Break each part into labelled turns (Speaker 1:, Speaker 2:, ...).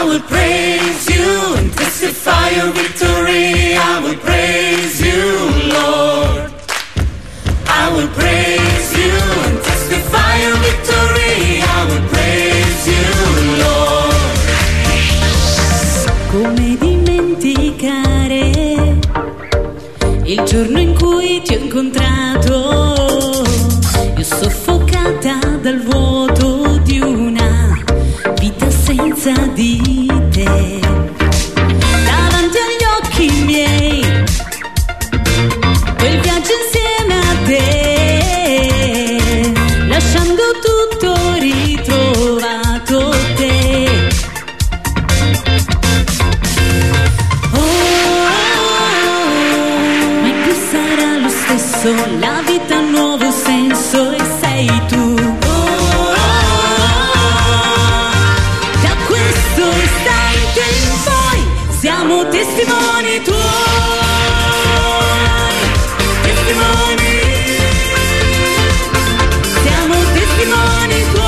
Speaker 1: I will praise you and testify your victory. I will praise you, Lord. I will praise you and testify your victory. I will praise you, Lord.
Speaker 2: Come dimenticare il giorno in cui ti ho incontrato, io soffocata dal vuoto di una vita senza di te. Davanti agli occhi miei quel viaggio insieme a te, lasciando tutto ritrovato te. Ma più sarà lo stesso, la vita ha un nuovo senso e sei tu. Da questo istante in poi siamo testimoni tuoi, testimoni, siamo testimoni tuoi.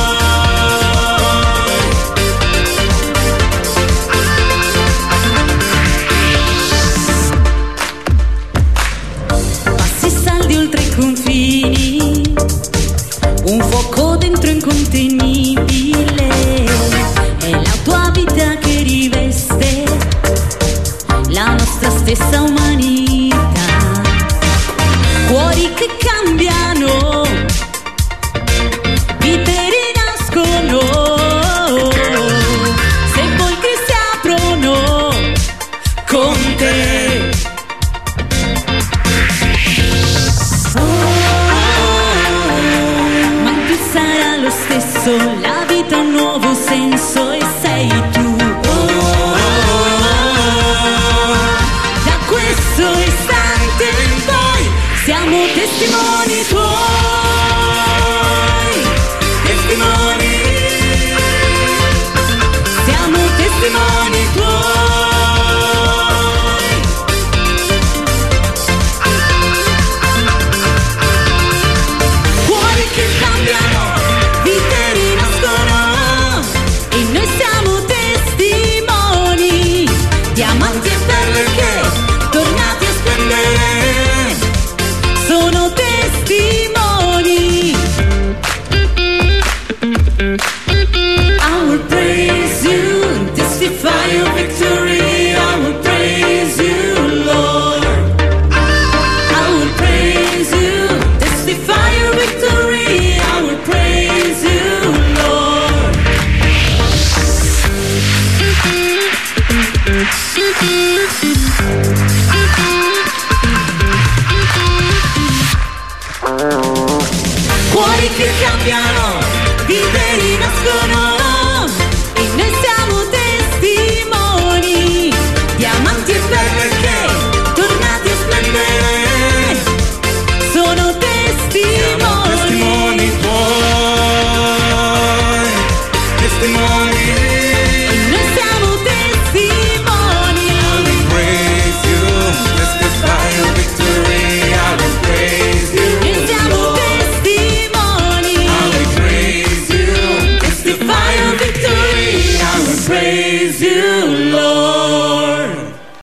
Speaker 2: Passi saldi oltre i confini, un fuoco dentro incontenibile, è la tua vita che riveste la nostra stessa umanità. Cuori che cambiano, vite rinascono, se volti si aprono con te. Ma più sarà lo stesso, la vita ha un nuovo senso e sei tu. Da questo istante in poi siamo testimoni tuoi, testimoni, siamo testimoni tuoi. Cuori che cambiano, vite rinascono e noi siamo testimoni. Diamanti e perle che tornati a splendere sono testimoni. I will praise you and testify your victory. I will praise you, Lord. I will praise you, testify your victory. I will praise you, Lord. Cuori che cambiano,